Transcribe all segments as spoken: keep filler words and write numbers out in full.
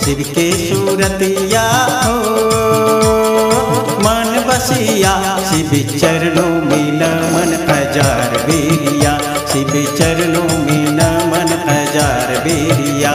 शिव के सूरतिया हो मन बसिया शिव चरणों में नमन हजार बेरिया शिव चरणों में नमन हजार बेरिया।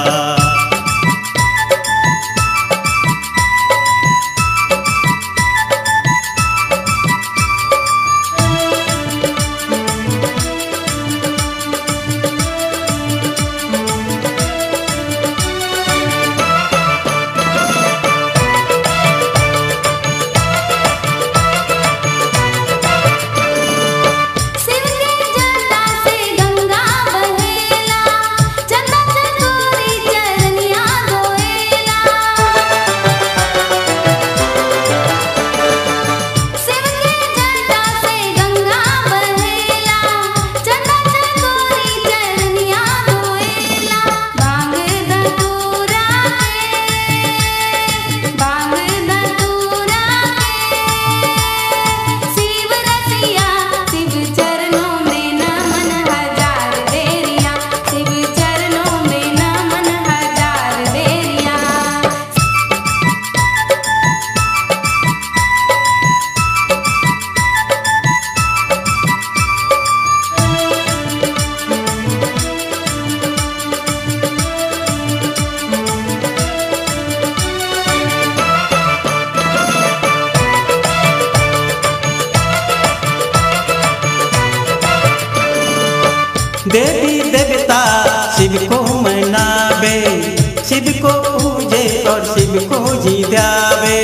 देवी देवता शिव को मनावे शिव को पूजे और शिव को जी द्यावे।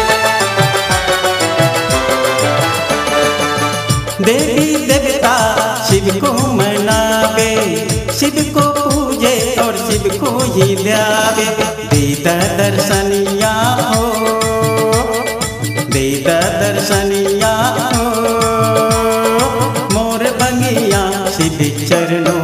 देवी देवता शिव को मनावे शिव को पूजे और शिव को जी द्यावे। देता दर्शनिया हो देता दर्शनिया हो मोर बंगिया शिव चरणों